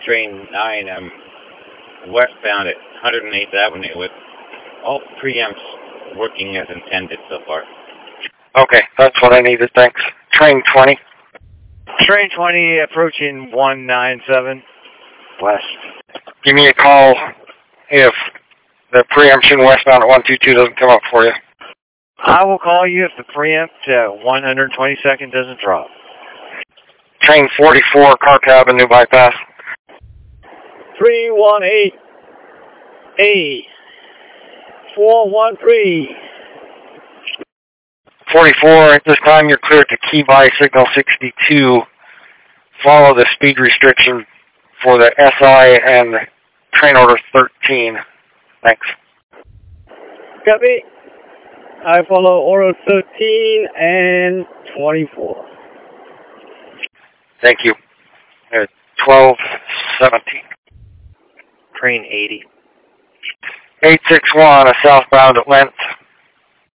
train 9, westbound at 108th Avenue with all preamps working as intended so far. Okay, that's what I needed, thanks. Train 20. Train 20 approaching 197 west. Give me a call if the preemption westbound at 122 doesn't come up for you. I will call you if the preempt 122nd doesn't drop. Train 44, car cab and new bypass. 318A 413. 44, at this time you're clear to key by signal 62. Follow the speed restriction for the SI and train order 13. Thanks. Copy. I follow order 13 and 24. Thank you. 1217. Train 80. 861, a southbound at length.